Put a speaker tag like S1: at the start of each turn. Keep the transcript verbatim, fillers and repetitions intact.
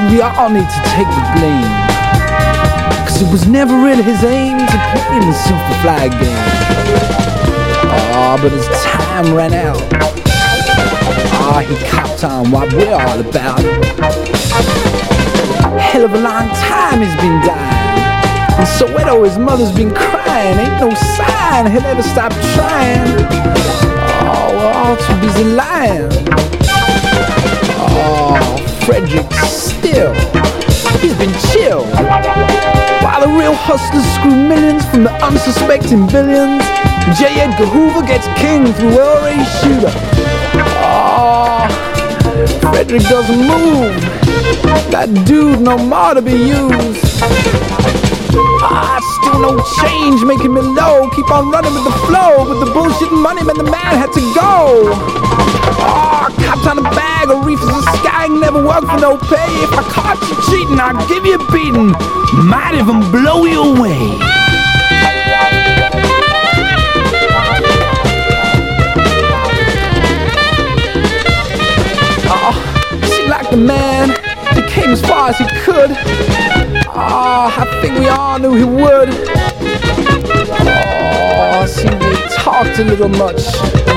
S1: we all need to take the blame, 'cause it was never really his aim to play in the Superfly game. Oh, but as time ran out, oh, he copped on what we're all about. Hell of a long time he's been dying, and Soweto, his mother's been crying. Ain't no sign he'll ever stop trying. Oh, we're all too busy lying. Oh, Frederick still, he's been chill, while the real hustlers screw millions from the unsuspecting billions. J. Edgar Hoover gets king through L. Ray Shooter. Oh, Frederick doesn't move. That dude no more to be used. Ah, still no change, making me low. Keep on running with the flow, with the bullshit money, man, the man had to go. Oh, cops on a bag of reefers and sky never work for no pay. If I caught you cheating, I'll give you a beating. Might even blow you away. Oh, seemed like the man, he came as far as he could. Oh, I think we all knew he would. Oh, seemed he talked a little much.